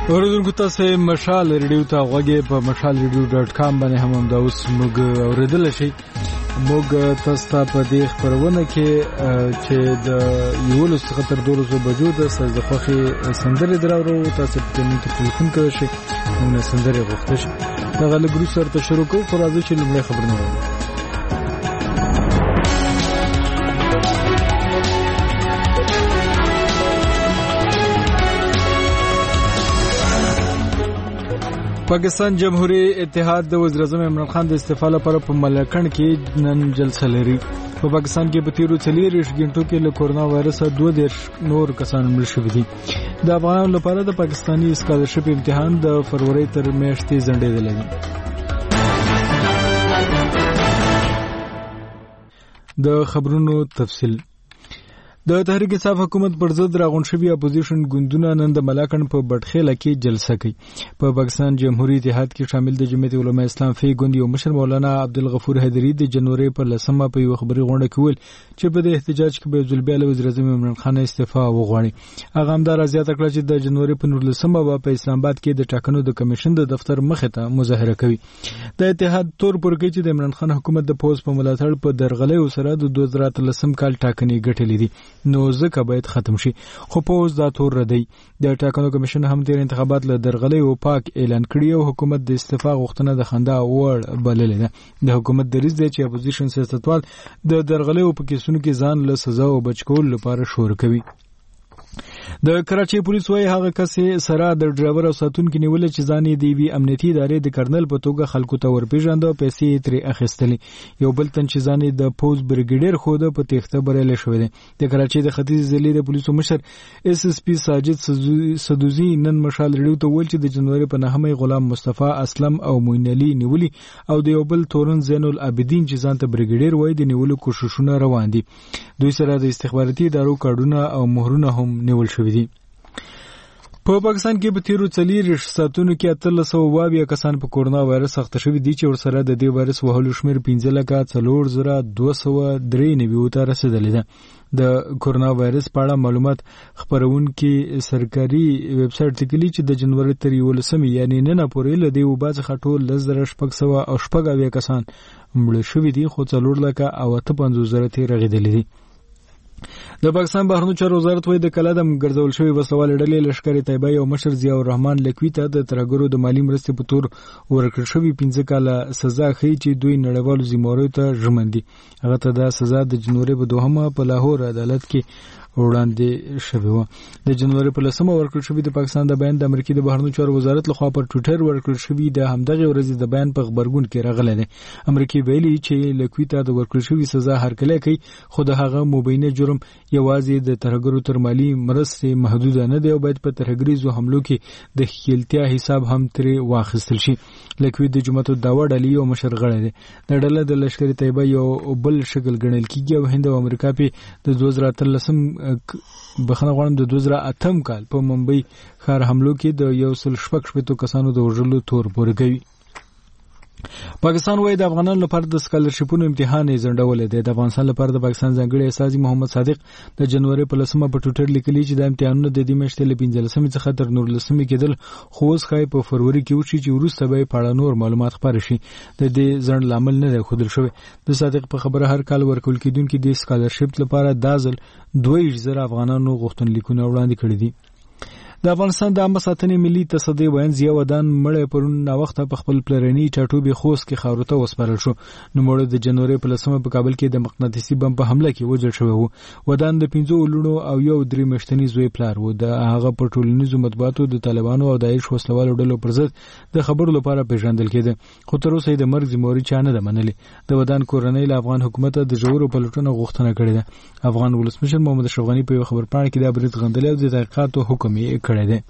اوریدونکو تاسو مشال ریډیو ته غوږی په mashalradio.com باندې هم دا اوس موږ اوریدل شي. موږ تاسو ته په دې خبرونه کې چې د یولس څخه تر 12 بجو د سرځخوخي سندرې دراورو تاسو په دې کې ټلیفون کوئ شي نو سندرې غوښته شي دا غل ګروپ سره ته شروع کوو خو راځي چې لمړی خبرونه وایو. پاکستان جمهوریت اتحاد د وزیر اعظم عمران خان د استعفا لپاره په ملکن کې نن جلسه لري. په پاکستان کې په تیرو 40 غنټو کې له کورونا وایرس 2 نور کسان مړ شوي دي. د افغانانو لپاره د پاکستاني سکالرشپ امتحان د فروری تر میاشتې ځنډېدلی دی. د خبرونو تفصیل. د تحریک انصاف حکومت پر ضد راغونډ شوي اپوزیشن ګوندونه نن د ملاکنډ په بټخیله کې جلسه کوي. په پاکستان جمهوریت اتحاد کې شامل د جمعیت علماء اسلام فی ګوند یو مشر مولانا عبدالغفور حیدری د جنوري پر 10 په یو خبري غونډه کې ویل چې په دې احتجاج کې به ځلبي له وزیر اعظم عمران خان استعفا وغواړي. هغه همدار زیاته کړه چې د جنوري په 19 په اسلام آباد کې د ټاکنو د کمیشن د دفتر مخې ته مظاهره کوي. د اتحاد تور پر کې چې د عمران خان حکومت د پوز په ملاتړ په درغلې سره د 2013 کال ټاکنې ګټلې دي نو ځکه باید ختم شي. خو پوز دا تور ردی. د ټاکنو کمیشن هم تیر انتخابات له درغلې او پاک اعلان کړی او حکومت د استعفا غوښتنه د خندا وړ بللې ده. د حکومت دریځ دی چې اپوزیشن سیاستوال د درغلې او په کیسونو کې ځان له سزا او بچکول لپاره شور کوي. د کراچي پولیس وايي هغه کس سره د ډرایور او ساتونکو نیول چې ځان یې دی وی امنیتي ادارې د کرنل په توګه خلکو ته ورپېژاند او پیسې ترې اخیستلې. یو بل تن چې ځان یې د پوز بریګیډر خود په تخته بریالی شوی دی. د کراچي د ختیځ ضلع د پولیسو مشر اس اس پی ساجد سدوزی نن مشال ریډیو ته ویل چې د جنوري په 9 غلام مصطفی اسلم او موین علي نیولي او د یو بل تورن زین العابدین چې ځان ته بریګیډر وای د نیولو کوششونه روان دي. دوی سره د استخباراتي ادارو کارډونه او مهرونه هم نیول شوي دي. په پاکستان کې په تیرو 40 ساعتونو کې 1322 کسان په کورونا وایرس اخته شوي دي چې ورسره د دې وایرس وهلو شمیر 15,493 ته رسیدلی ده. د کورونا وایرس په اړه معلومات خبرونکي سرکاري ویب سټ لیکلي چې د جنوري تر 11 یعنی نن پورې له دې وباز خټول 10,600 کسان مړ شوي دي خو 4,58,000 ته رغیدلي دي. د پاکستان بهرنیو چارو وزارت وایي د کلادم ګرځول شوی وسوال ډلې لشکر طیبه او مشر ضیاء الرحمن لکوي ته د ترګرو د مالی مرستې په تور ورکړل شوی 15 کاله سزا خي چې دوی نړیوالو ذمہوارو ته ژمن دي. هغه ته دا سزا د جنوري په 2 په لاهور عدالت کې وړاندې شوی و. د جنوري په 10 ورکړل شوی د پاکستان د بیان د امریکای د بهرنیو چارو وزارت لخوا پر ټوئیټر ورکړل شوی د همدغه ورځې د بیان په خبرګون کې راغلی دی. امریکای ویلي چې لکوي ته د ورکړل شوی سزا هرکله کوي خو د هغه مبینه جرم یوازې د ترګرو تر مالی مرستې محدود نه دی او باید په ترګریزو حملو کې د خیلتیا حساب هم ترې واخیستل شي. لکوي د جماعت دعوه ډلې او مشر غړی دی. د ډله د لشکر طیبه یو بل شکل ګڼل کیږي او هند او امریکا په د 2013 بخنه غواړم د 2008 کال په ممبئی ښار حملو کې د 116 کسانو د وژلو تور پورې کوي. پاکستان وايي د افغانانو لپاره د سکالرشپونو امتحان یې ځنډولې دی. د افغانستان لپاره د پاکستان ځانګړي استازي محمد صادق د جنوري په 10 په ټوئیټر لیکلي چې د امتحانونو د دې میاشتې له 15 څخه تر 19 کېدل خو اوس ښایي په فروری کې وشي چې وروسته به په اړه نور معلومات خپاره شي. د دې ځنډ لامل نه دی ښودل شوی. د صادق په خبره هر کال ورکول کېدونکي د سکالرشپ لپاره دازل 2000 افغانانو غوښتنلیکونه وړاندې کړي دي. د افغانستان د عامه ساتنې ملي تصدی بیان ضیاء ودان مړ پرون نا وخت په خپل پلرنی ټاټوبي خوست کې خاورته وسپارل شو. نو مړ د جنوري په 10 په کابل کې د مقناطیسي بم په حمله کې وژل شوی وو. ودان د 15 لونو او یو 3 مشتنی زوی پلار وو. د هغه په ټولنیزو مطبوعاتو د طالبانو او داعش وسلوالو ډلو پر ضد د خبرو لپاره پیژندل کېده خو تر اوسه د مرګ ذمہواري چانه ده منلې. د ودان کورنۍ له افغان حکومت د جوړو پلټونو غوښتنه کړې ده. افغان ولسمشر محمد اشرف غنی په خبر پاڼه کې د برید غندلې او د تحقیقاتو حکم یې کړی دی.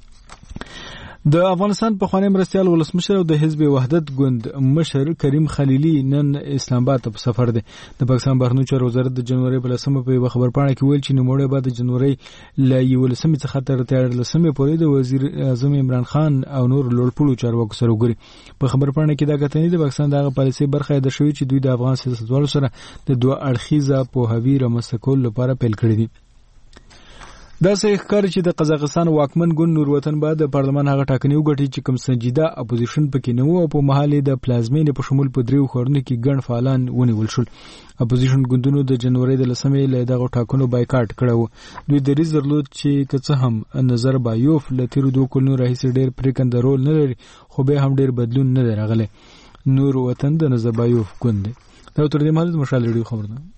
د افغانستان په خوانی مرستيال ولسمشر او د حزب وحدت ګوند مشر کریم خلیلی نن اسلام آباد ته سفر دی. د پاکستان بهرنیو چارو وزارت د جنوري په 10 په خبر پاڼه کې ویل چې نوموړی بعد د جنوري ل 11 څخه تر 13 پورې د وزیر اعظم عمران خان او نور لوړپوړو چارواکو سره وګوري. په خبر پاڼه کې دا کتنې د پاکستان دغه پالیسي برخه ده شوې چې دوی د افغان سیاستوالو سره د دوه اړخیزه پوهاوی رامنځته کولو لپاره پیل کړی دي. دا صحیح ښکاري چې د قزاقستان واکمن ګوند نور وطن بعد د پارلمان هغه ټاکنې وګټي چې کوم سنجیده اپوزیشن پکې نه وو او په محل د پلازمینې په شمول په دریو ښارونو کې ګڼ فعالان ونیول شول. اپوزیشن ګوندونو د جنوري د 10مې له دغه ټاکنو بایکاټ کړو. دوی دریځ درلود چې که څه هم نظر بایوف له تیرو 2 کلونو راهیسې ډېر پریکنده رول نه لري خو به هم ډېر بدلون نه دی راغلی. نور وطن د نظر بایوف ګوند دی. دا تر دې مهال د مشال ریډیو خبر ده.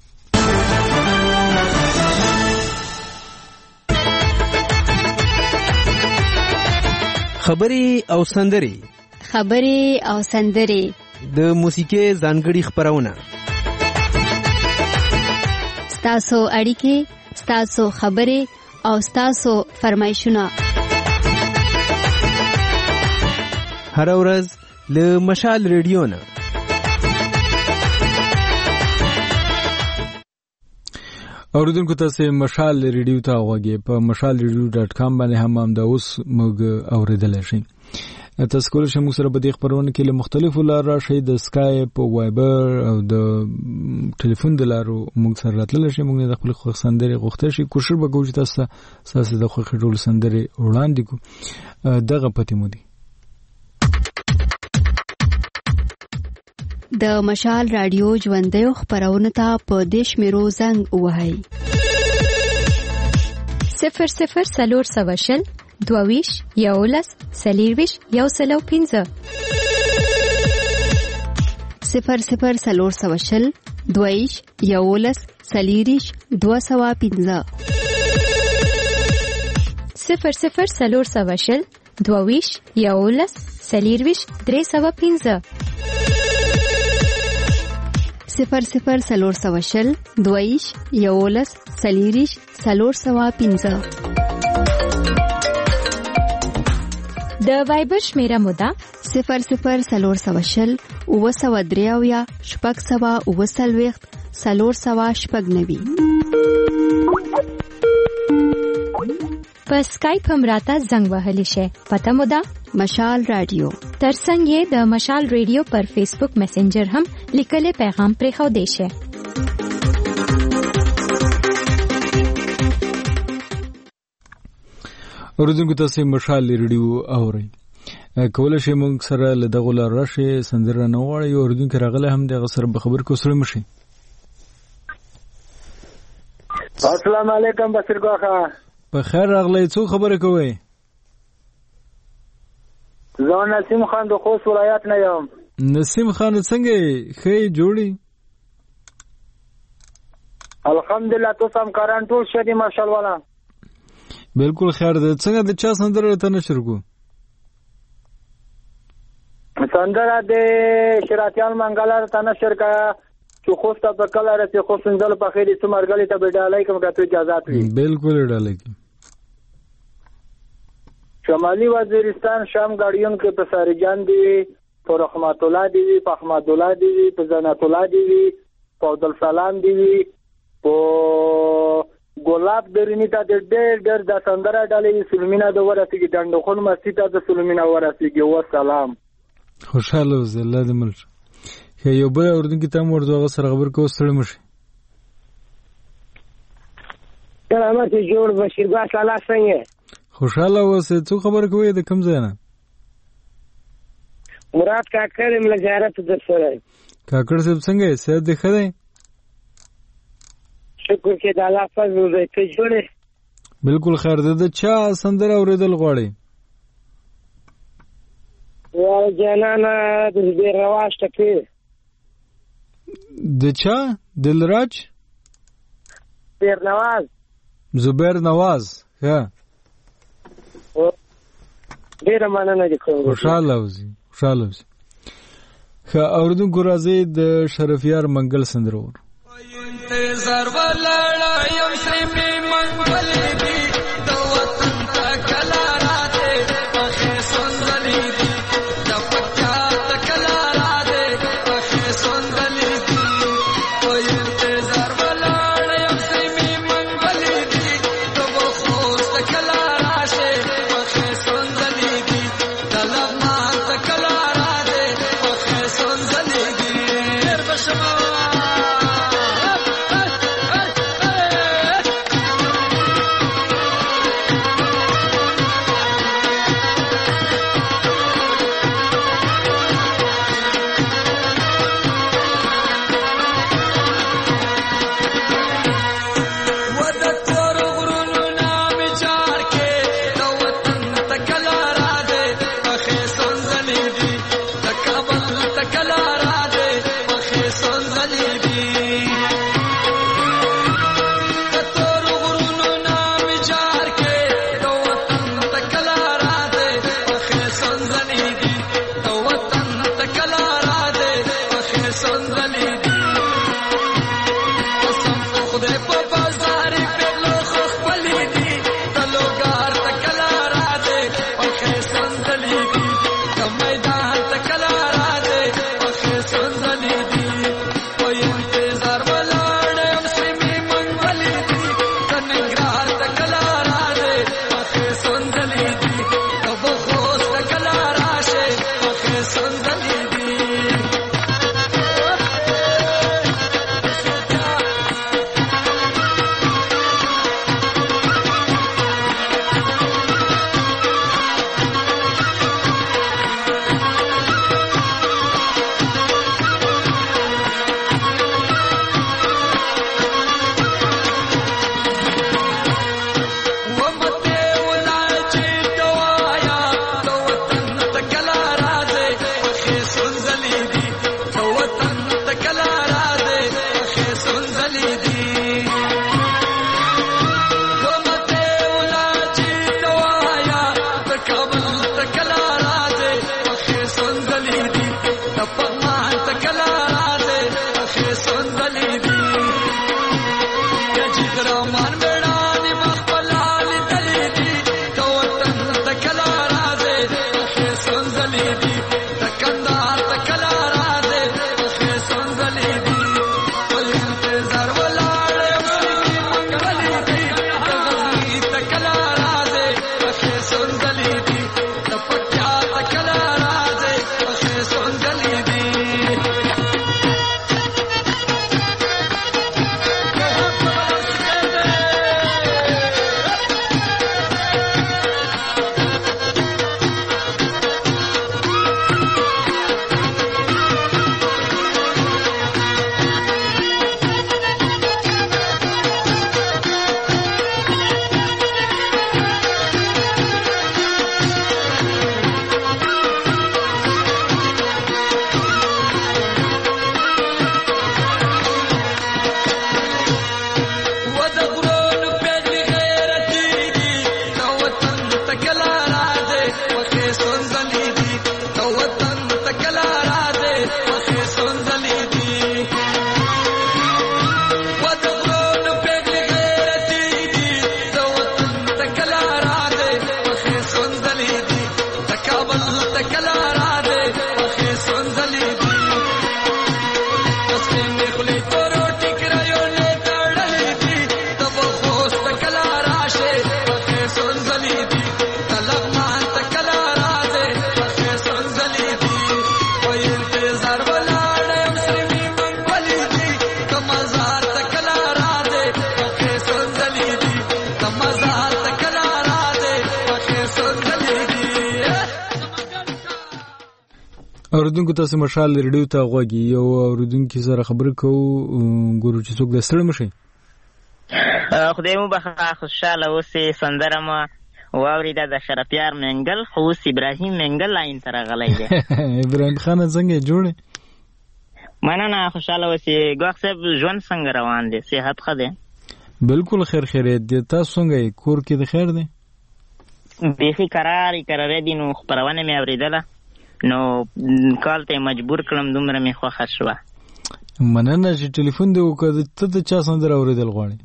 خبري او سندري د موسیقي ځانګړي خبرونه ستاسو اړیکې ستاسو خبري او ستاسو فرمایشونه هر ورځ له مشال ریډیو نه. اوریدونکو تاسو مشال ریډیو ته غوږی په mashalradio.com باندې هم دا اوس موږ اوریدل شي. تاسو کولای شئ موږ سره په دې خبرونه کې له مختلفو لارو راشئ د اسکایپ او وایبر او د ټلیفون د لارو موږ سره راتللی شئ. موږ د خپل خوښ سندرې غوښتل شي کوشش وکړو چې تاسو د خوښ ټول سندرې وړاندې کړو. دغه پته مو دي د مشال رادیو ژوندۍ خبرونه ته په دیش میرو زنګ وهاي 00 22 یولس سلیرویش یو سلو 15 00 22 یولس سلیریش 215 00 22 یولس سلیرویش 315 00 22 یولس سلیریش 315 د وایبر شمیره مودا 00 اوسودریاویا شپږ سوا اوسلويخت 390 په اسکایپ هم راته زنګ وهلی شي. پته مودا مشال رادیو. ترڅنګ یې د مشال ریډیو پر فیسبوک میسنجر هم لیکل پیغام پرې خو دی شي. اوریدونکو تاسو مشال ریډیو اورئ. کولای شئ موږ سره له دغه لار راشي سندره نه وړي. اوریدونکو راغله هم دغه سره به خبر کو سره مشي. السلام علیکم بصیر ګوخه. په خیر راغلی. څو خبره کوي؟ زه نسیم خان د خوست ولایت نه یم. نسیم خان څنګه خې جوړي؟ الحمدلله تاسو هم کاران ټول شه دي ماشاءالله. بالکل خیر ده. څنګه د چا سندره ته نشر کو؟ سندره د شراتیان منګلار ته نشر کا چې خوسته په کله راځي خو سندل په خېری څمرګلی ته بدالای کوم کته اجازه وي. بالکل ډالای کی. شمالي وزیرستان شام غاړیون کې په سارجان دی په رحمت الله دی په احمد الله دی په زنات الله دی په عبد السلام دی په ګلاب درنی ته د ډېر د سندره ډالې سلمینا د ورسېږي دندخون مسجد ته د سلمینا ورسېږي. والسلام. خوشاله اوسه. الله دې مل شي. یو بل اوردونکو ته ورته سره خبر کو ستړي مشي. سلامات جوړ بشیر با سلام څنګه؟ خوشاله اوسه. څو خبر کوي د کوم ځای نه؟ مراد کاکړ مل زیارت در سره. کاکړ صاحب څنګه صحت دې ښه دی؟ شکر کې د الله فضل دې ته جوړه. بالکل خیر ده. د چا سندره اوریدل غواړي؟ یا جانانا د دې رواج ټکی. د چا؟ دلراج؟ زبیر نواز. زبیر نواز. ها ډیر مننه دي کوم. خوشاله اوسئ. خوشاله اوسئ. اوردونکو راځي د شرفیار منګل سندره ور. انتظار ولاړ یم سیمه منګل دی د وطن تکلا راته په سندلې دی د پټا تکلا راته په سندلې دی او انتظار ولاړ یم سیمه منګل دی د وخت تکلا راشه په سندلې دی د لغما تکلا راته په سندلې دی هر بشما اوردونکو تاسو مشال ریډیو ته غوږی یو اوردونکو سره خبرې کوو ګورو چې څوک د ستړي مشي خدای مو بخښه خوشاله اوسې سندره ما واوریده د شرفیار منګل خو ابراهیم منګل لاین تر غلې ده ابراهیم خان څنګه جوړه مننه خوشاله اوسې ګوښ صاحب ژوند څنګه روان دي صحت ښه ده بالکل خیر خیریت دي تاسو څنګه کور کې د خیر دي بیخي قرار دي نو خبرونه مې اوریدله نو کال ته مجبور کړم دومره مې خوښه شوه مننه چې ټلیفون دی وکړ ته د چا سندره اوریدل غواړې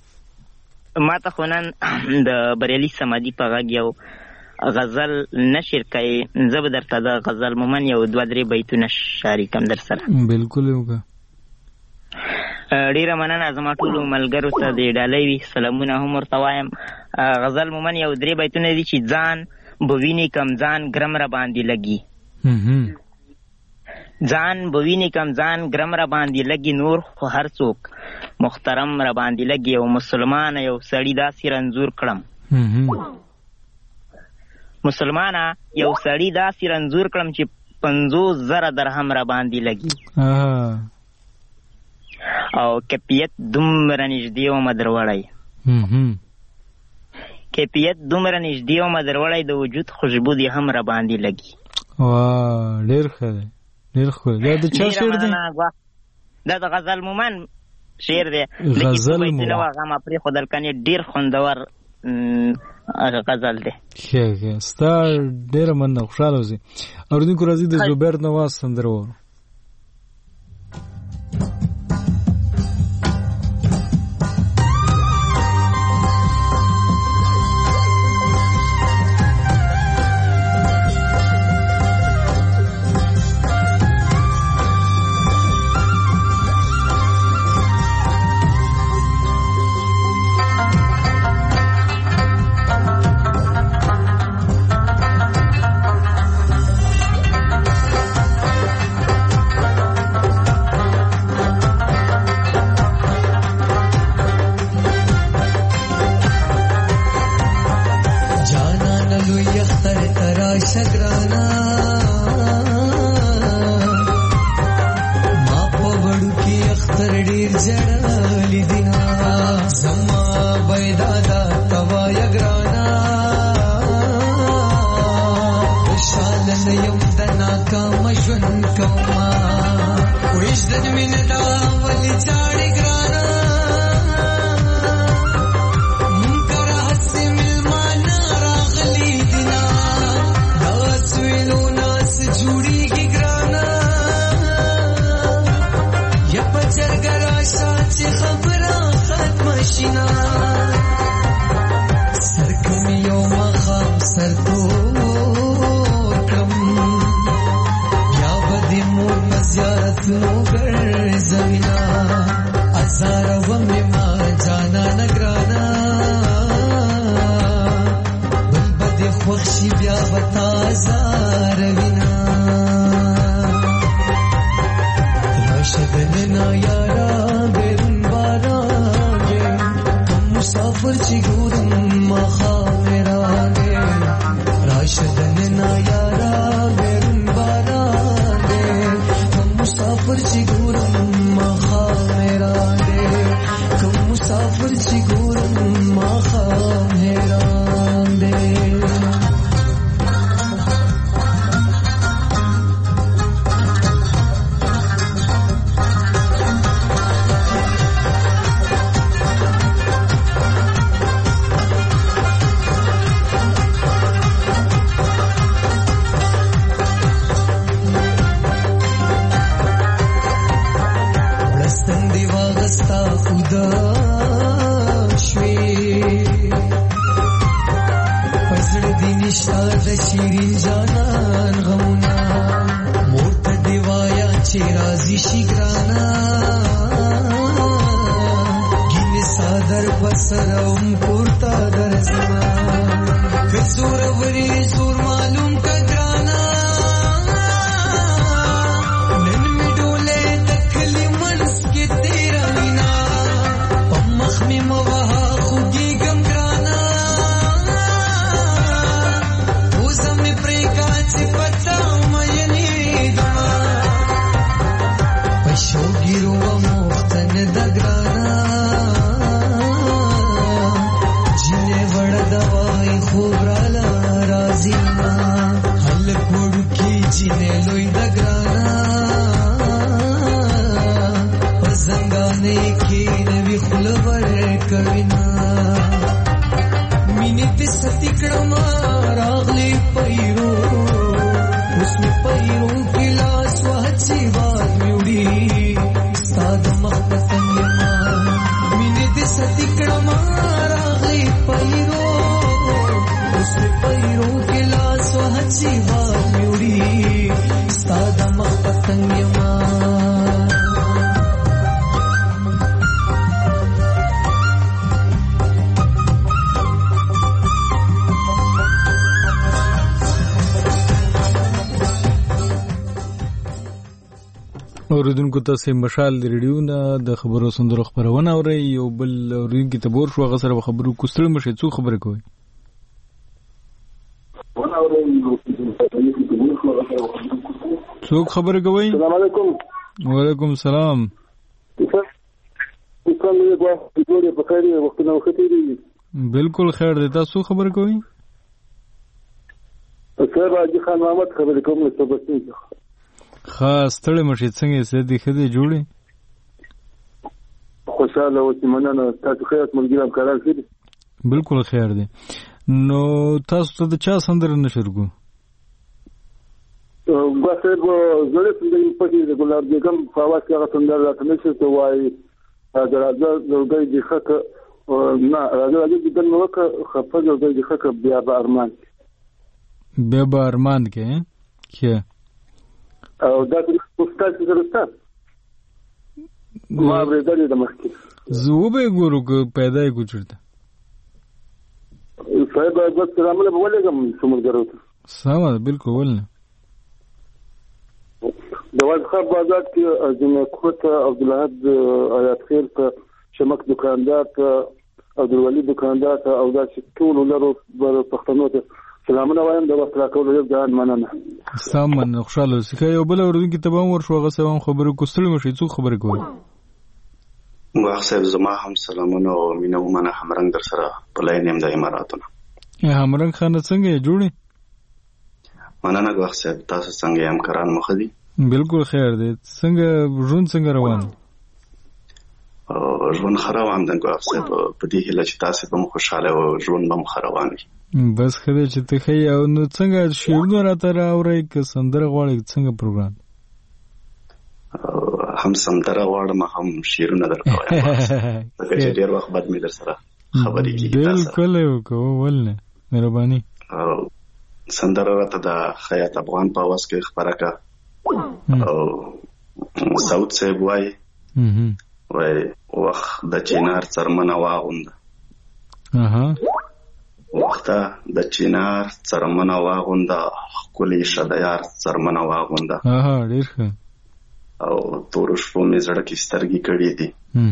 ما ته خو نن د بریالي صمدي په غږ یو غزل نشر کوي زه به درته د غزل مومن یو 2-3 بیتونه شریکم در سره بالکل وکړه ډیره مننه زما ټولو ملګرو ته د ډالۍ وي سلامونه هم ورته وایم غزل مومن یو 3 بیتونه دي چې ځان بوینې کم ځان ګرم را باندې لګي ځان بوینې کم ځان ګرم را باندې لګي نور خو هر څوک محترم را باندې لګي او مسلمان یو سړی داسې رنځور کړم مسلمانه یو سړی داسې رنځور کړم چې 50,000 درهم را باندې لګي او کیفیت دومره نږدې ومه دروړی کیفیت دومره نږدې ومه دروړی د وجود خوشبو دې هم را باندې لګي ډېر ښه دی ډېر ښکلی دا د چا شعر دی دا د غزل مومن شعر دی غزل مومن هغه ما پرېښودل کنې ډېر خوندور غزل دی. ښه ستا ډېره مننه، خوشحاله اوسې. اورېدونکو راځي د زبیر نواز سندره واورو. اوریدونکو تاسو مشال ریډیو نه د خبرو سندرو خبرونه اوري. یو بل اوریدونکو ته بور شو غسر خبرو کوستل مشه څو خبره کوي. څوک خبره کوي؟ السلام علیکم. وعلیکم السلام. بالکل خیر دی. تاسو خبره کوي؟ سر راجی خان محمد خبره کوم له صبح خاص تړه مشه څنګه سدي خدي جوړي خوشاله او مننه. تاسو خیرت ملګری کاران کړی؟ بالکل خیر دی. نو تاسو ته د چا سندره نشرګو واسه زړه څنګه په دې د ګلاب بیگم په واس کې هغه سندره راته نشي ته وایي دا راځه زوګي د خک نه راځه د نو وک خفه زوګي د خک بیا به ارمان کې کې او دا د استاد درسته ما ورته د مخکې زه به ګورو پیدا یې کوچرته صاحب بس رامله بولېږم څومره ضرورت سمه بالکل ولنه د وازخاب بازار کې ازمه کوټ عبدالحد آیات خیر ته شمک دکاندار ته عبدالولی دکاندار ته او دا چې ټول لرو پښتنو ته سلامونه وایم د وخت راکولو یو ځان مننه سامان خوشاله اوسئ یو بل اورونکي ته به ورشو هغه سم خبرې کوستل مشي څو خبرې کوي واخ صاحب زما هم سلامونه او مینه ومنه همرنګ در سره په لاین هم د اماراتونو همرنګ خانه څنګه جوړي مننه واخ صاحب تاسو څنګه هم کران مخ دي بالکل خیر دی څنګه ژوند څنګه روان ژوند خروان دی واخ صاحب په دې هله چې تاسو به خوشاله او ژوند به خروان وي بس خدای چې ته خی او نو څنګه شیرونه راته راوړی که سندره غواړي څنګه پروګرام هم سندره غواړم هم شیرونه درکوم ځکه چې ډیر وخت بعد مې در سره خبرې کیږي بالکل یو ولنه مهرباني سندره راته د خیاط افغان په आवाज کې خبره کا او صوت صاحب وای وخت د چینار څرمنه واغوند وخت د چینار څرمنه واغوند کلی شدیار څرمنه واغوند ډیر ښه او تور شپو مې زړه کې سترګې کړې دي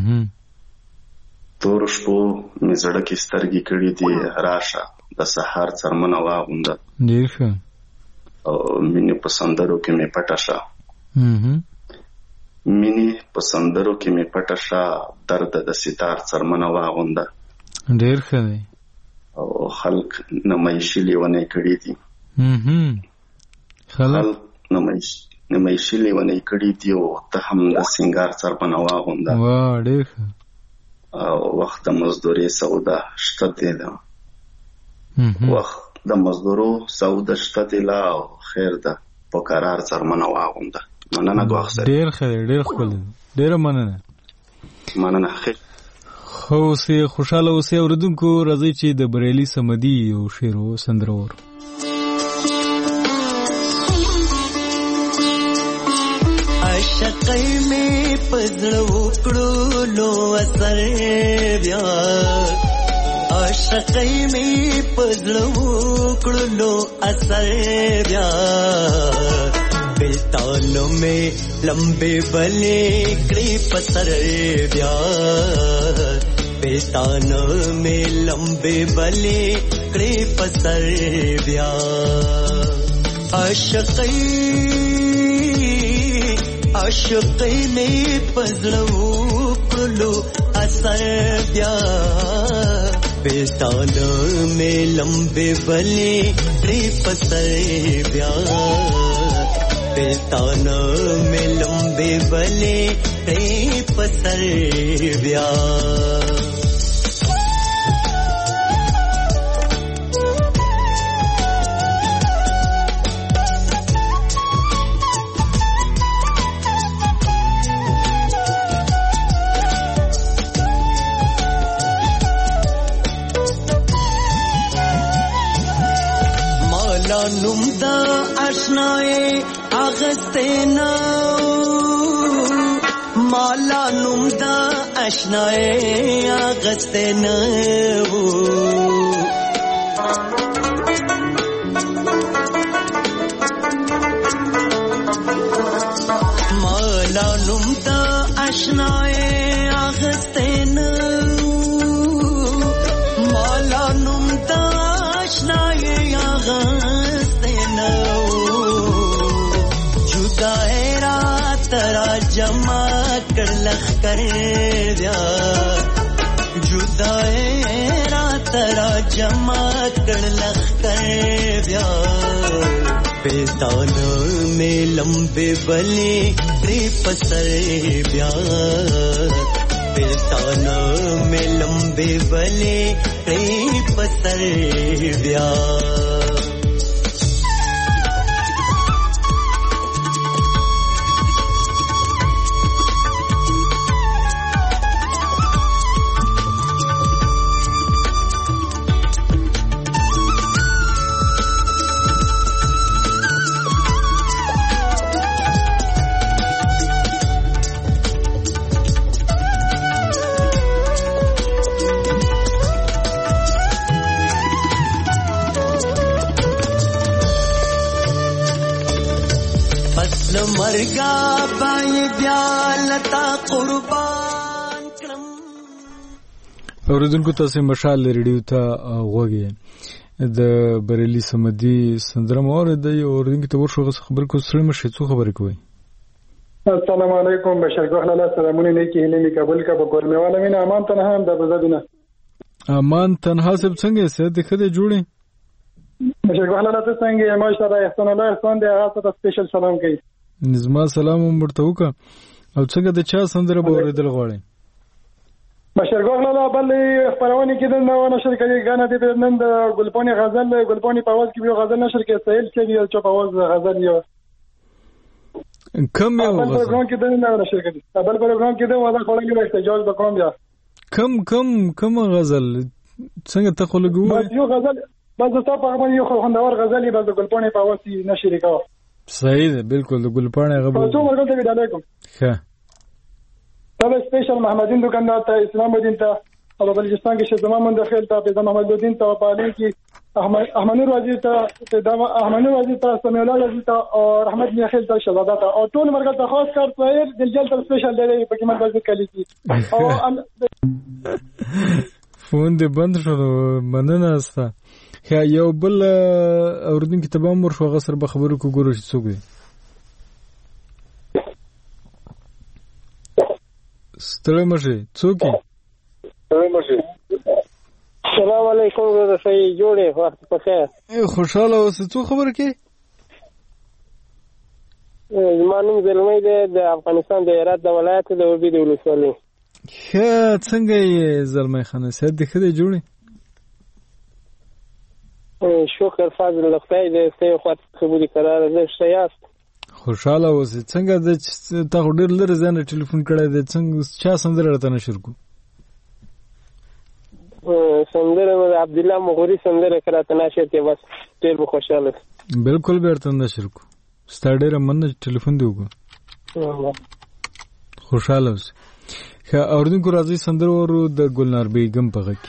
تور شپو مې زړه کې سترګې کړې دي راشه د سحر څرمنه واغوند ډیر ښه او مینې په سندرو کې مې پټه شه مینې په سندرو کې مې پټه شه درد د ستار څرمنه واغوند ډیر ښه دی او خلق نمایشي لیونې کړې دي خلق نمایشي لیونې کړې دي او ته هم د سنگار څرمنه واغوند وا ډیر ښه او وخت د مزدوري سودا شته دی وخت د مزدورو سودا شته دی لا خیر ده په قرار څرمنه واغوند مننه غوښته ډیر ښه ډیر خپل ډیر مننه خو سي خوشاله اوسئ اوردونکو راځي چې د بریلی سمدي او شیرو سندرور عاشقای می پزړو کړو نو اثر بیا عاشقای می پزړو کړو نو اثر بیا بلتانو میں لمبے بلے کڑی پسر بیا بلتانو میں لمبے بلے کڑی پسر بیا عاشقی میں پزړو کړلو اثر بیا بلتانو میں لمبے بلے کڑی پسر بیا بلتانو میں لمبے بلے کئی پسر بیا مالا نمدا اشنائے اغستینا مالا نمدا اشنائے اغستینا مالا نمدا اشنائے اغستینا مالا نمدا اشنائے اغستینا ترا جمع کر لخ کر دیا جدائے ترا جمع کر لخ کر دیا بیتانو میں لمبے بلے کڑی پسر بیا पिलताना में लंबे बले पसर व्या مرګا پای بیا لتا قربان کړم. اوریدونکو تاسو مشال ریډیو ته غوږی د بریلی سمدي سندره مور د اوریدونکو ته ورشو خبر کو سره مشه څو خبرې کوي. السلام علیکم بشر ګوهلا سلامونه نیکی هلي کابل کا بګور میواله مين امان تنها هم د بزادینه امان تنها سب څنګه سه د خده جوړي بشر ګوهلا تاسو څنګه ماشاءالله احسان الله احسان دې هغه ته سپیشل سلام کوي. نظما سلام ورته وکا او څنګه د چا سندره به اوریدل غواړي. بشر ګوهلا بل خبرونه کې د نو نشر کوي غانه دې نن د ګلپونی غزل ګلپونی په आवाज کې یو غزل نشر کې سهیل چې یو چپ आवाज غزل یو کم یو غزل پروګرام کې د نو نشر کوي بل پروګرام کې د ودا خلګو احتجاج وکوم بیا کم غزل څنګه ته خلګو بس یو غزل بس تاسو په باندې یو خوندور غزل بس د ګلپونی په आवाज کې نشر کوي. صحیح ده بالکل د ګلپاڼه غو تاسو ورته ویل علیکم ښه تاسو سپیشل محمدین دکاندار ته اسلام الدین ته او بلوچستان کې شهزمان مندخیل ته پیدا محمد الدین ته پالین کې احمد نور وزیر ته احمد نور وزیر ته سمیع الله وزیر ته او رحمت میاخیل ته شهزاده ته او ټول مرګ ته خاص کار طاهر دلجل ته سپیشل دی په کې مرګ کلی کی او فون دې بند شو مننه استا یو بل اوردونکو ته به امر شو غسر به خبرو کو ګورو چې څوک دی. ستړی مشه څوک دی؟ السلام علیکم زه صحیح جوړې وخت په خیر خوشاله اوسه. څو خبر کې زما نوم زلمی دی د افغانستان د هرات د ولایت د اوربي د ولسوالۍ. ښه څنګه یې زلمی خانه صحت دې ښه دی جوړې؟ شکر فضل خدای دې ستاسو خو خبرې قرار دې شیاست خوشاله اوسه. څنګه د تا ډېر لري ځنه ټلیفون کړی دی څنګه چا سندره راته نشر کو سندره عبد الله مغوري سندره کراته نشر کې بس ډېر خوشاله بالکل بیرته نشر کو ستاره من ټلیفون دی وګ خوشاله اوسه. ښه اوردونکو راځي سندره ورو د ګلنار بیگم په غږ کې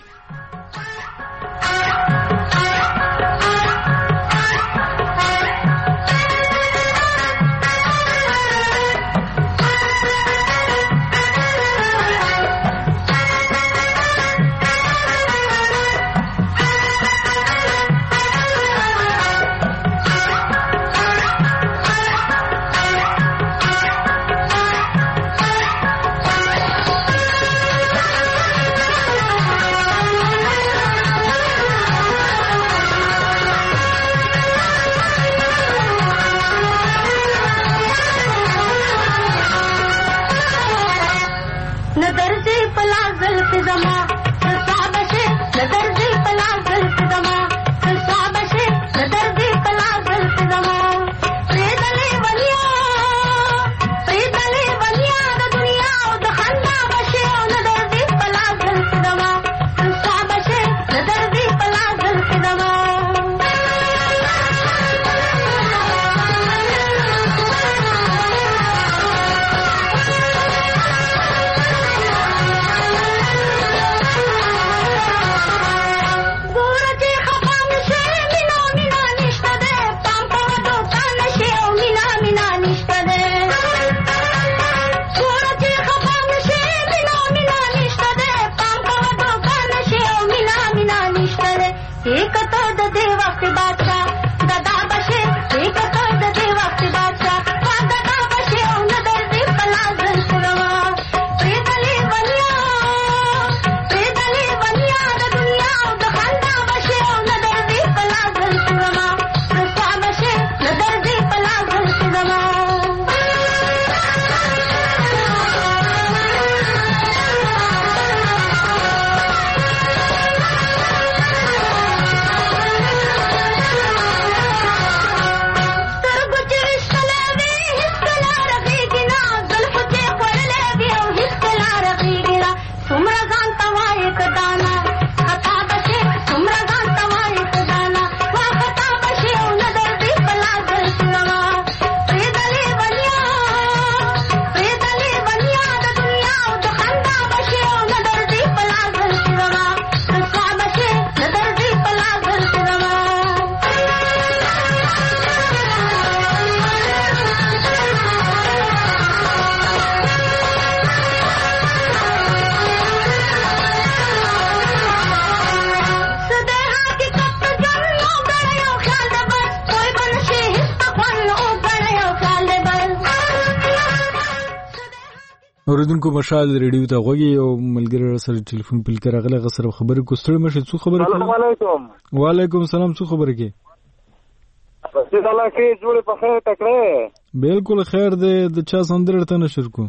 اوریدونکو مشال ریډیو ته غوږی او ملګری سره ټلیفون پل کراغله غسر خبره کوستړ مشه څو خبره السلام علیکم. وعلیکم السلام. څو خبره کې بس الله کې جوړه په خیر تکړه. بالکل خیر دی. د چا سندره ته نشر کو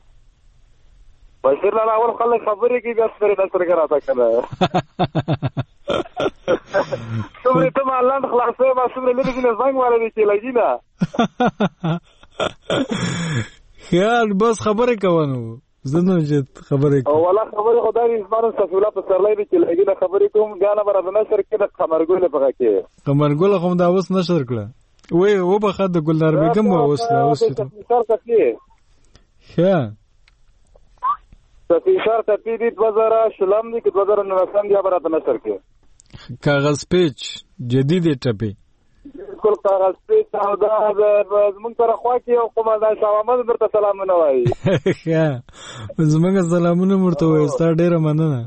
بشیر لاله اول خلک خبرې کې بیا سره د سره راته کړه. څومره ته مالند خلاصې ما څومره لري چې زنګ واره دي لګی نه. خیال بس خبره کوونو زنه چې خبره او ولا خبره خدای اسمان سفولا په سرلای دي چې لګی نه خبرې کوم غانا بر د نشر کې د قمرګل په کې قمرګل خو دا اوس نشر کړه وای و به خد ګلدار بیگم اوس سر کړي ښه تفسیر ته دې 2016 دي کې 2019 دی بر د نشر کې کاغذ پیچ جدید ټپه بالکل کاغذ پیچ او دا زمونږ سره خوا کې او قومندان شاه محمد درته سلامونه وایي. ښه زمونږ سلامونه مرته وایي. ستا ډېره مننه.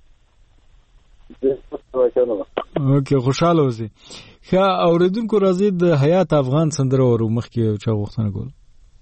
اوکې خوشحاله اوسئ. ښه اورېدونکو راځي د حیات افغان سندره ورو مخکې چا غوښتنه کوله.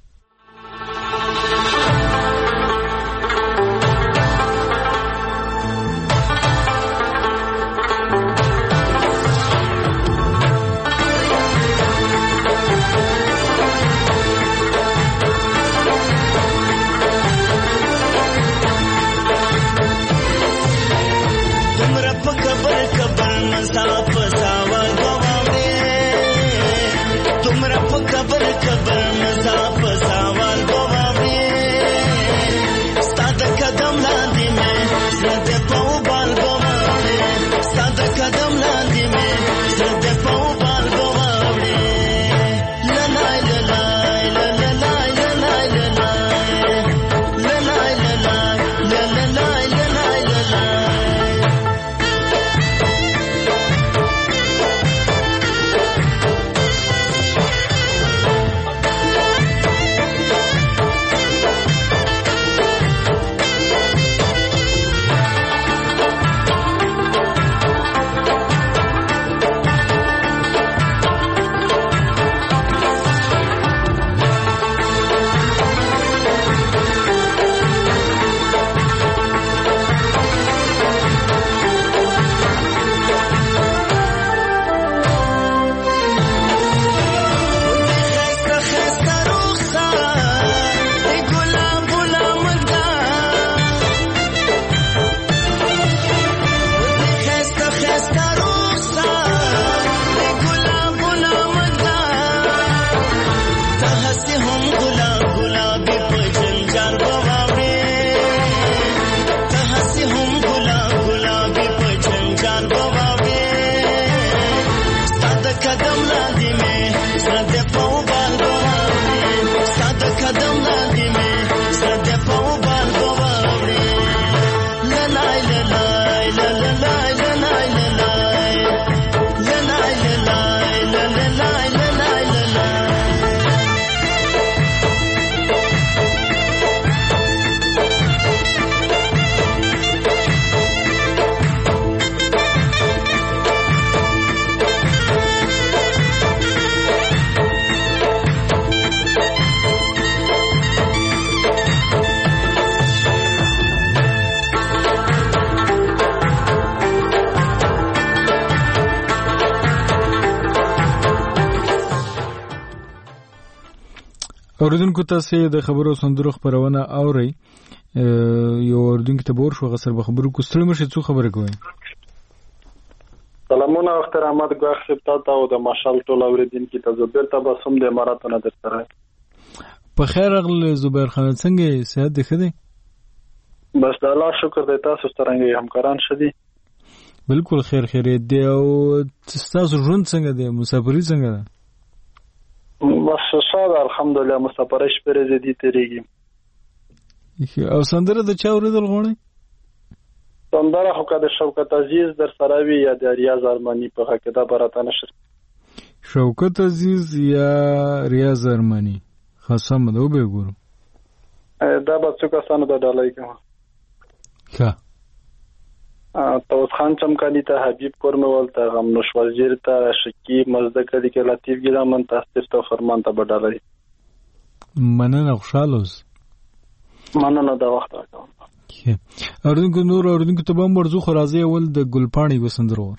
اوریدونکو تاسو د خبرو سندرو خبرونه اورئ. یو اوریدونکو ته بور شو غسر به خبرو کوستل مشه څو خبره کوي. سلامونه او احترامات غوښ شپتا او د ماشال ټول اوریدونکو ته زبر تبسم د اماراتونو درته. په خیر اغل زبیر خان څنګه صحت دی خدي؟ بس د الله شکر دی. تاسو څنګه همکاران شدي؟ بالکل خیر خیریت دی. او تاسو ژوند څنګه دی؟ مسافری څنګه ده؟ بس شاد الحمدلله. مسافرش پر زدي تیریږي. او سندره د چا اوریدل غواړي؟ سندره خو کده شوکت عزیز در سراوی یا د ریاض ارمانی په حق ده براته نشر. شوکت عزیز یا ریاض ارمانی خاصه مده به ګورو. دا به څو کسانو د ډالای کوم. ښه توس خان چمکالی ته حبیب کورمول ته غمنوش وزیر ته شکیب مزدک دي کې لطیف ګرامن ته استف ته فرمان ته بدلای. مننه خوشاله اوس. مننه دا وخت راکوم. اوردونکو نور اوردونکو ته به مرزو خو راځي اول د ګلپاڼې وسندرور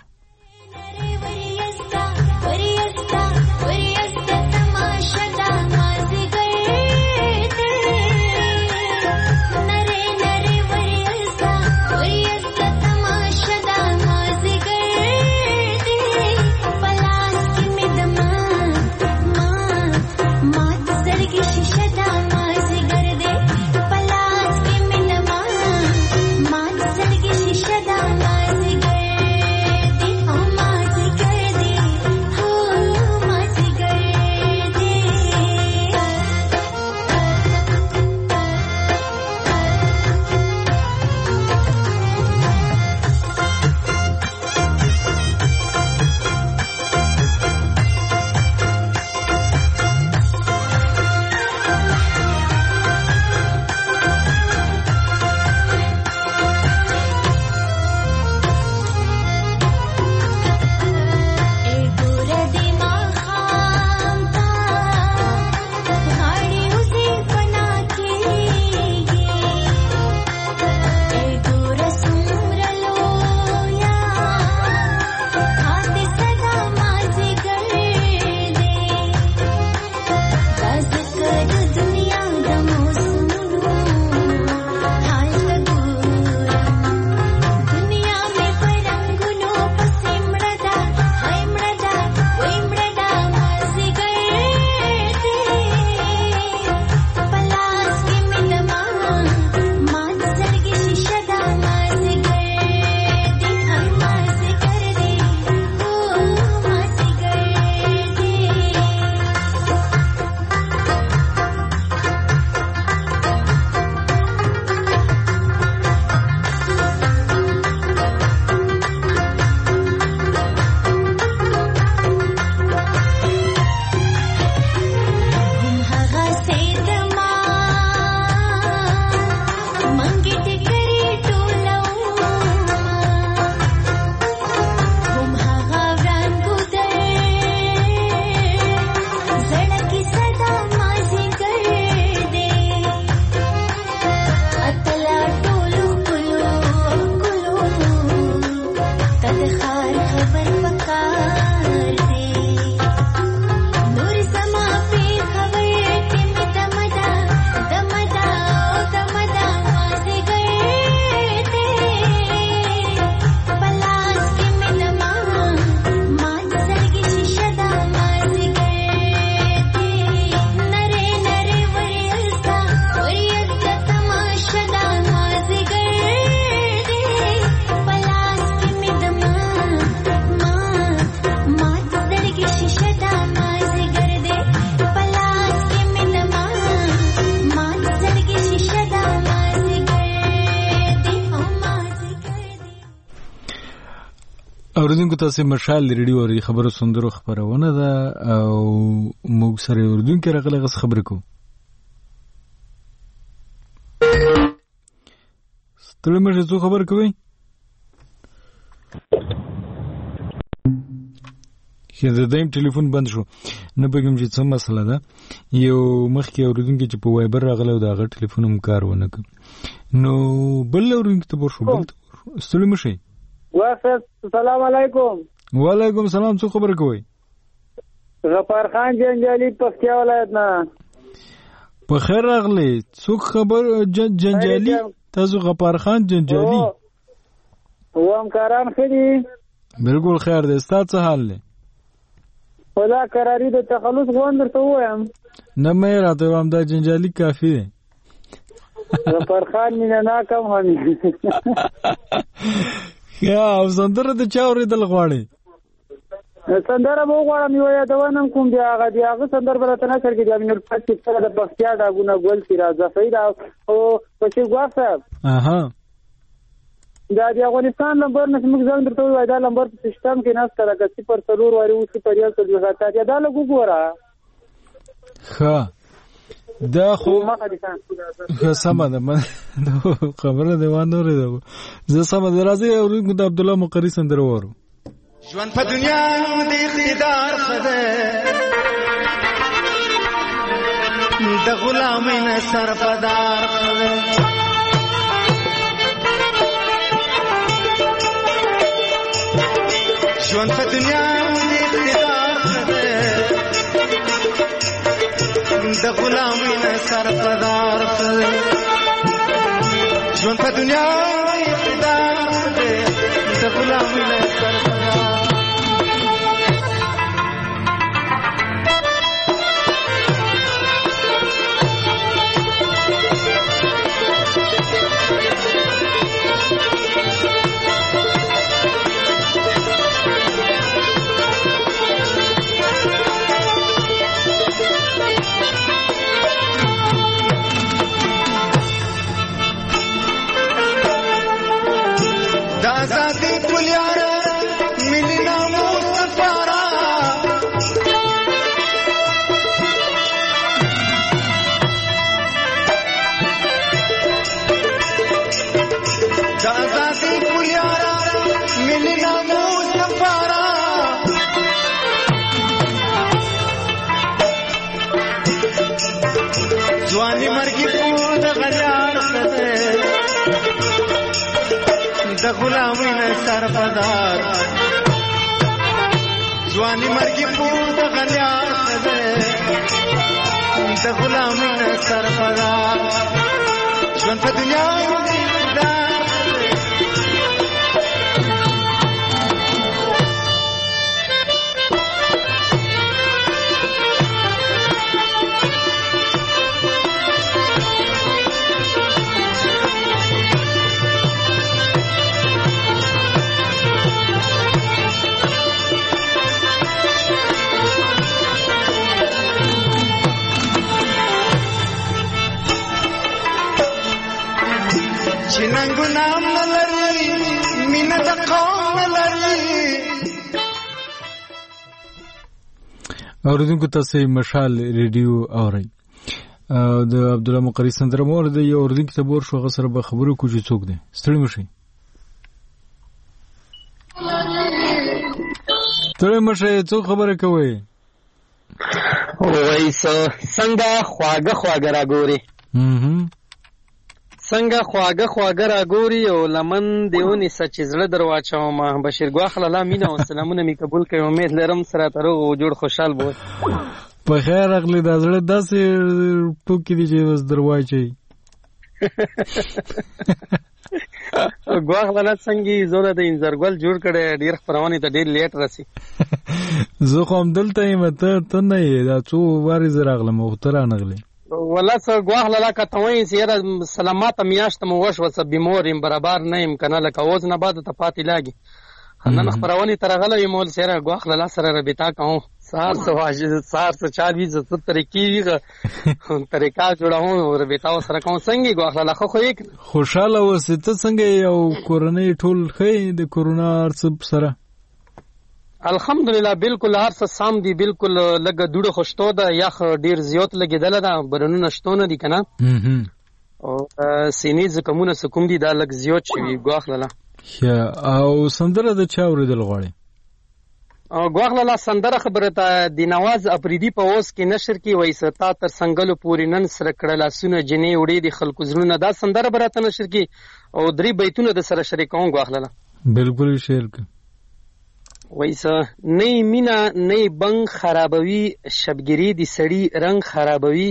اوردونکو تاسو مشال ریډیو او خبرو سندرو خبرونه ده او موږ سره اوردونکو راغله غس خبر کو ستړي مې څه خبر کوي چې د دیم ټلیفون بند شو نه بګم چې څه مسله ده یو مخکې اوردونکو چې په وایبر راغله دا غټ ټلیفون هم کار ونه کوي نو بل اوردونکو ته ورشو بل ستړي مې شي السلام علیکم. وعلیکم السلام. څه خبر کوي؟ غفار خان جنجالی پکتیا ولایت نه. په خیر راغلی. څوک خبر جنجالی؟ تاسو غفار خان جنجالی. همکاران ښه دي؟ بالکل خیر دی. ستا څه حال دی؟ خدا قراری د تخلص غوښتنه درته ووایم. نه مې راته وایم دا جنجالی کافي دی. غفار خان مینه ناکم هم. یا او سندره د چا اورېدل غواړي؟ سندره به وغواړم یو یادونه کوم دی هغه سندره به راته نشر کړي امین الفتح چې سره د پکتیا ډاګونه ګل چې راځه صحیح ده او بشیر ګواه صاحب دا د افغانستان نمبر نه موږ ځان درته وایو دا نمبر په سیستم کې نشته لکه 0 واري او 0 یو څه ځاتیا دا لګو ګوره ښه دا خو سمه ده خبره دی وانه اورېده زه سمه ده راځي اورونکو د عبدالله مقری سندره وارو ژوند په دنیا د اقتدار ښه ده د غلامۍ نه سرپدار ژوند په دنیا د اقتدار د غلامۍ نه سرپدار ژوند په دنیا د اقتدار د غلامۍ نه سرپدار ځواني مرګي پور د غلیان خزه د غلامۍ نه سرپدار ځواني مرګي پور د غلیان خزه د غلامۍ نه سرپدار ژوند په دنیا ننګو نام نه لري مینه د قوم نه لري. اوریدونکو تاسو مشال ریډیو اورئ. د عبدالله مقری سندره مور د یو اوریدونکو ته بور شو غسر به خبرو کو چې څوک دی ستړي مشي څوک خبره کوي وای څنګه خواږه راګوري څنګه خواږه راګوري او لمن دیونی سچ زړه درواچو ما بشیر ګواخل الله مینا او سلامونه می قبول کوي امید لرم سره تر او جوړ خوشحال بو په خیر اغلی د زړه داسې ټوکی دی چې وس درواچي ګواخل الله څنګه زوره د انزرګل جوړ کړي ډیر خبرونه ته ډیر لیټ راسي زه خو هم دلته یم ته نه یې دا څو واري زراغله مختره نغلی والله څه ګواخل الله کتوي سیره سلامات میاشت مو وش وس بیمورم برابر نه ام کنه لکه اوس نه بعد ته پاتې لاګي نن خبرونه ترغله یمول سیره ګواخل الله سره رابطه کوم سار څه چار وی زت طریقې طریقہ جوړاو رابطه سره کوم څنګه ګواخل الله خو یک خوشاله وسته څنګه یو کورنۍ ټول خې د کورونا ارڅ سره الحمدلله بالکل هر څه سام دي بالکل لګه دوړه خوشتو ده یخ ډیر زیات لګیدل ده برنونه شتونه دي کنه او سینې زکمونه سکوم دي دا لګ زیات شوی ګواخله او سندره د چا اوریدل غواړي او ګواخله سندره خبره ته د نواز افریدي په اوس کې نشر کې وای ستا تر څنګهلو پوری نن سره کړه لاسونه جنې وړي د خلکو زړونه دا سندره برته نشر کې او درې بیتونه د سره شریکون ګواخله بالکل شعر وایسا نه مینا نه بنګ خرابوي شبګری دي سړی رنگ خرابوي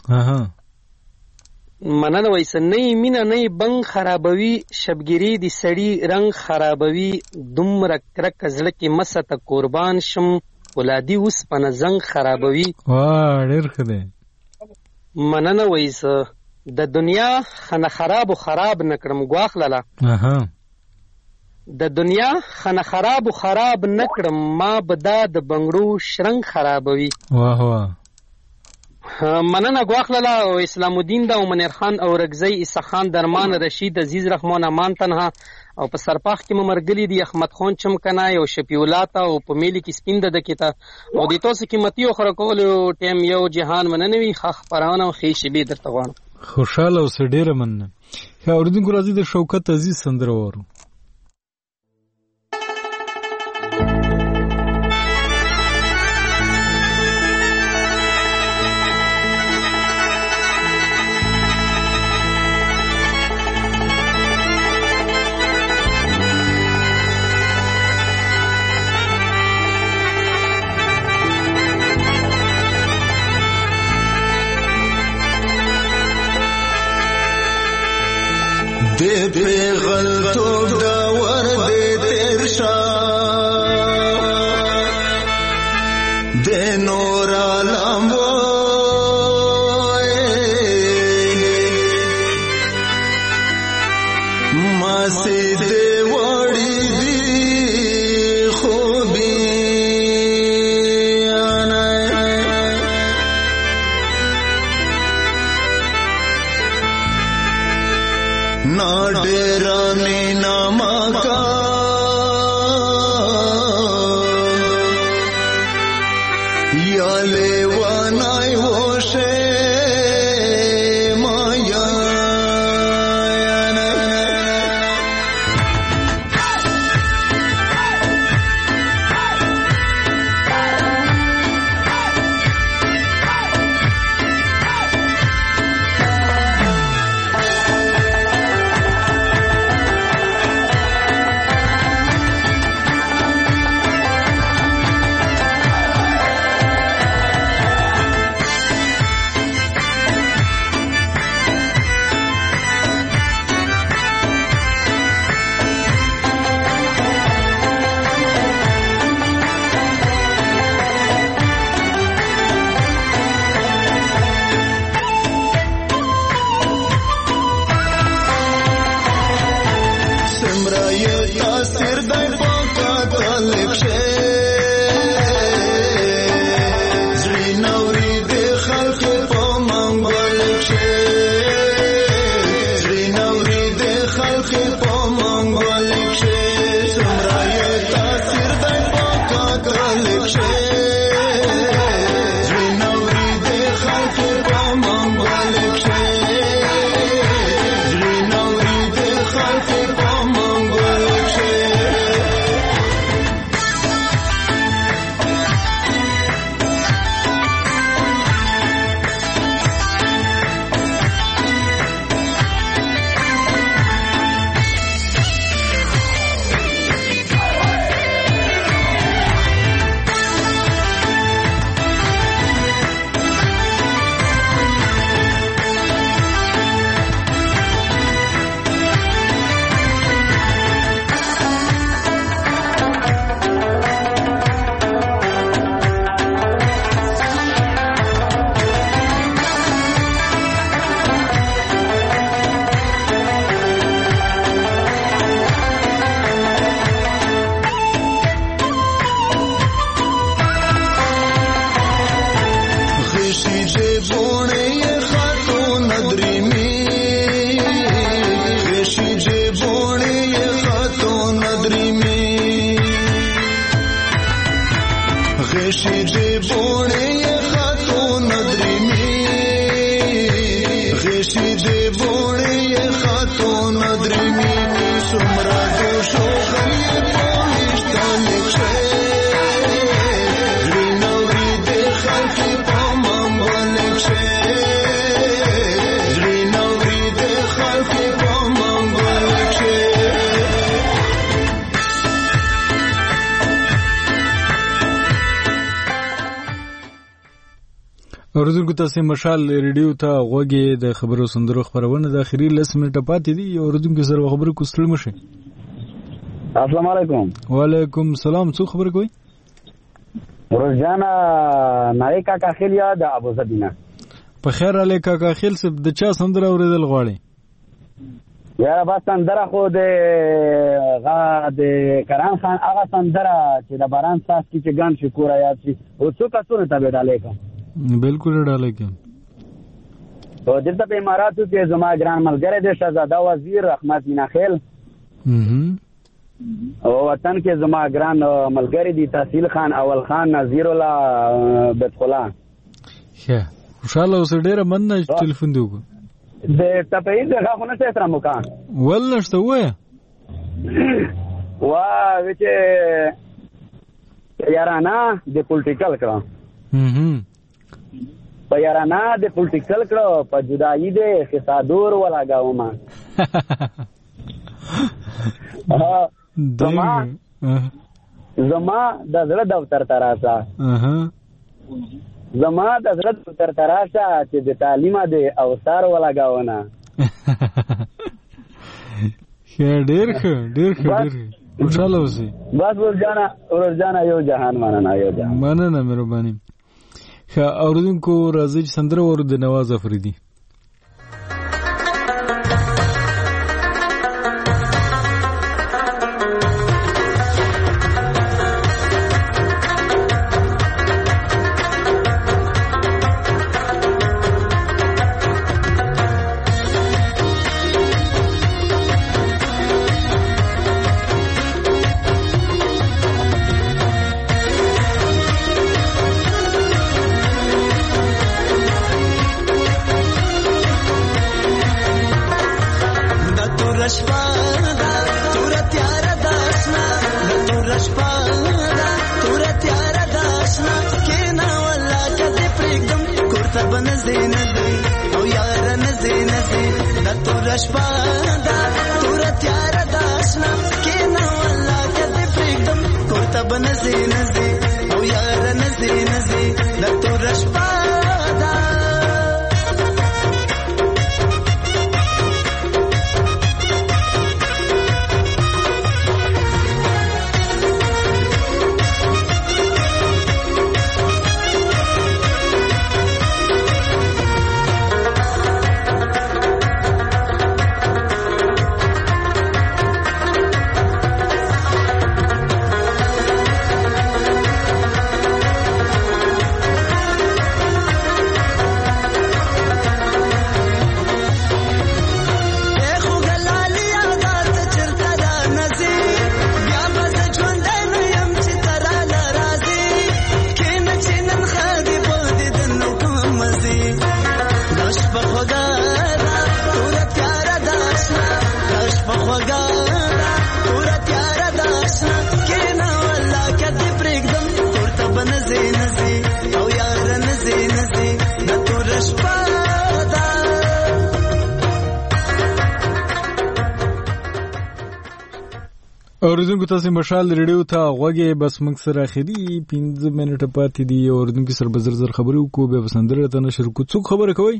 مننه وایسا نه مینا نه بنګ خرابوي شبګری دي سړی رنگ خرابوي دومره کرک زړه کې مسته قربان شم ولادي اوس پنه زنګ خرابوي واه ډیر خده مننه وایسا د دنیا خنه خراب نکړم ګواخله د دنیا خنه خراب نکړم ما بدا د بنگړو شرنګ خرابوي واه واه مننه ګواخله او اسلام الدین دا او منیر خان او رگزی عیسی خان درمان رشید عزیز رحمان امان تنها او په سرپاخ کې ممرګلی دی احمد خان چمکنای او شفیع الله تا او په میلی کې سپیند د کیتا او د تاسو قیمتي او خرکول ټیم یو جهان مننوي خخ پرانه خې شبي درته غواړم خوشاله او سډیره مننه اوریدونکو راځي د شوکت عزیز سندره وورو اوریدونکو تاسو مشال ریډیو ته غوږی د خبرو سندرو خبرونه د اخیری 10 منټه پاتې دي. اوریدونکو سره خبرو کوستل مشه. السلام علیکم. وعلیکم السلام. څو خبر کوي؟ روزانا نای کاکا خیل یا د ابو زبینا. په خیر علی کاکا خیل سب د چا سندره اوریدل غواړي؟ یاره بس سندره خو د کران خان هغه سندره چې د باران ساس کی چې ګان شکر یاد شي او څو کسونه ته ډالې کا. بالکل ډالې کا. او دلته په اماراتو کې زما ګران ملګری د شهزاده وزیر رحمت مینا خیل. او وطن کې زما ګران ملګری دي تحصیل خان اول خان نذیر الله بیت خلا. ښه خوشاله اوسه ډیره مننه ټلیفون دی وګ. د تپې د غاښونو څخه تر مکان ولنشته وای وا چې یارانا د پولیټیکل کړه په یارانا د پولیټیکل کړه په جدایي د خسادور ولاګاو ما زما د زړه دفتر تراسه زما د زړه دفتر تراسه چې د تعلیمه د اوثار ولاګاونه ډېر ښه خوشاله اوسئ. بس ورجانا یو جهان مننه مهرباني. ښه اورېدونکو راځئ چې سندره واورو د نواز افریدي. اوریدونکو تاسو مشال ریډیو ته غوږی بس موږ سره اخري 15 منټه پاتې دي. اوریدونکو سره بزر زر خبرې وکړو به وسندره ته نشر کو. څوک خبره کوي؟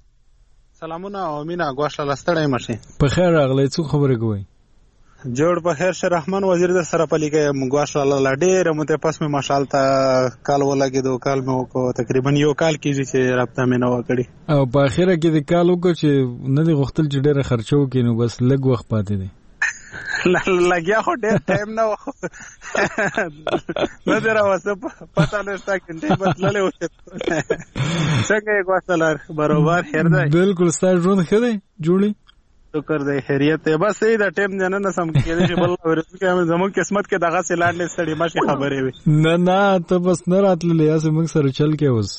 سلامونه او مینا غواړم لاستړی مشه. په خیر راغلی. څوک خبره کوي؟ جوړ په خیر شه رحمان وزیر در سره پلیګه غواړم الله ډېر مته پس مې مشال ته کال ولګیدو. کال مې وکړو تقریبا یو کال کېږي چې رابطه مې نه وکړي او په اخره کې د کال وکړو چې نه دی غوښتل چې ډېر خرچو کینو بس لږ وخت پاتې دی. لګیا خو ډېر ټایم نه وخت نه درا وسه پتا نشته کنده بدللې و څنګه یې غوښتل برابر خیر دی. بالکل ستاسو ژوند ښه دی جوړی شکر دی خیریت دی. بس دا ټایم نه نه سم کېږي چې بل ورته زموږ قسمت کې دغه سلاړ نه ستړي ماشي خبرې وي. نه ته بس نه راتللې یا موږ سره چل کې اوس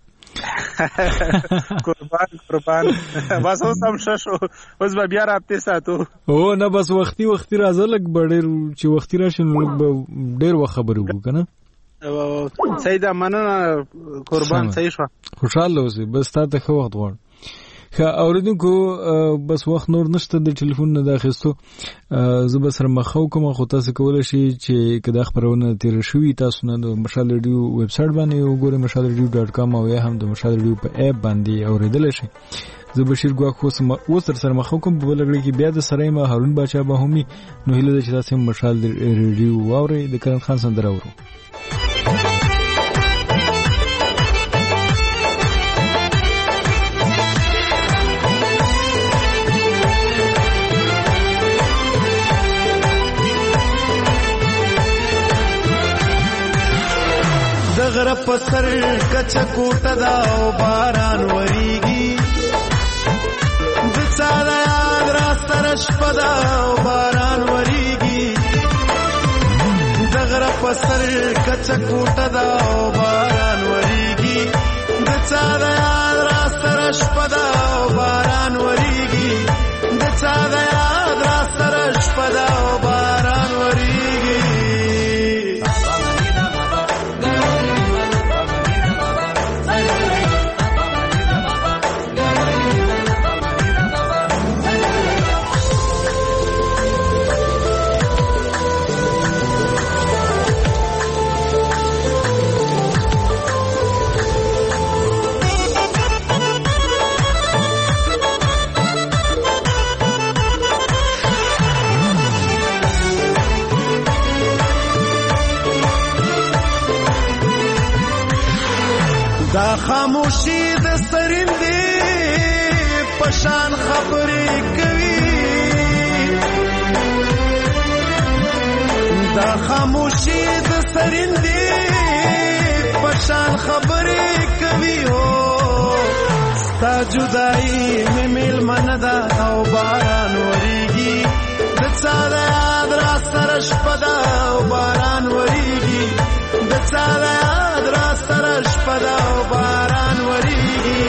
قربان بس اوس هم شو اوس به بیا رابطه ساتو. او نه بس وختي راځه لګ ډېر چې وختي راشي نو ډېر وخت خبرې وکړو کنه. سیدا مننه قربان. صحیح شو خوشاله اوسې بس تاسو ښه وخت غواړم. ښه اوریدونکو بس وخت نور نشته د ټلیفون نه داخستو. زه به سره مخاو کوم خو تاسو کولای شئ چې کدا خبرونه تیر شوي تاسو نه د مشال ریډیو ویب سټ باندې وګورئ mashalradio.com او یا هم د مشال ریډیو په اپ باندې اوریدل شئ. زه بشیر ګواخ اوس تر سره مخاو کوم په بلګړي کې بیا د سره ما هارون باچا به همي نو هیله ده چې تاسو مشال ریډیو واورئ. د کرن خان سندره اورو. غره پسر کچ کوټه دا او باران وریږي د چا د یاد را سره شپه دا او باران وریږي د غره پسر کچ کوټه دا او باران وریږي د چا د یاد را سره شپه دا او باران وریږي د چا د یاد را سره شپه دا او باران وریږي. خاموشي د سرندې پشان خبرې کوي دا خاموشي د سرندې پشان خبرې کوي ستا جدائی مې میلمنه ده او باران وریږي د څا د یاد را سره شپه ده او باران وریږي د څا د یاد را سره شپه ده او باران وریږي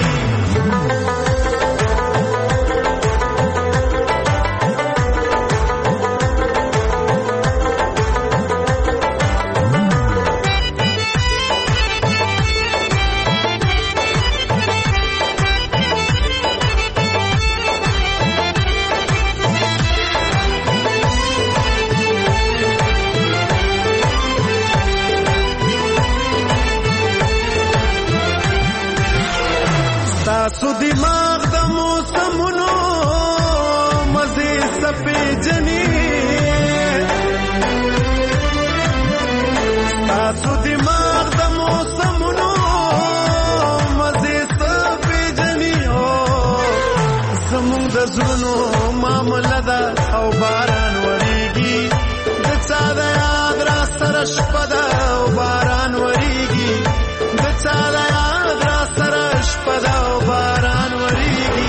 تاسو دماغ د موسمونو مزې سپېجنې تاسو دماغ د موسمونو مزې سپېجنې زمونږ د زړونو معامله ده او باران وریږي د چا د یاد را سره شپه ده او باران وریږي د چا د یاد را سره شپه ده او باران وریږي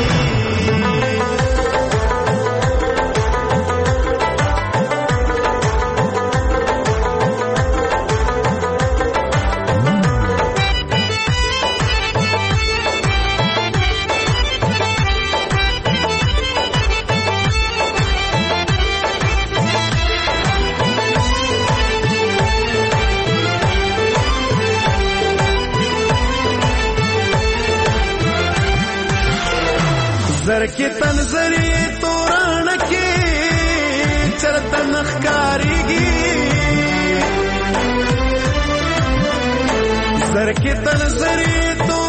زر کې تنظری توران کې چرته نخکاریږي زر کې تنظری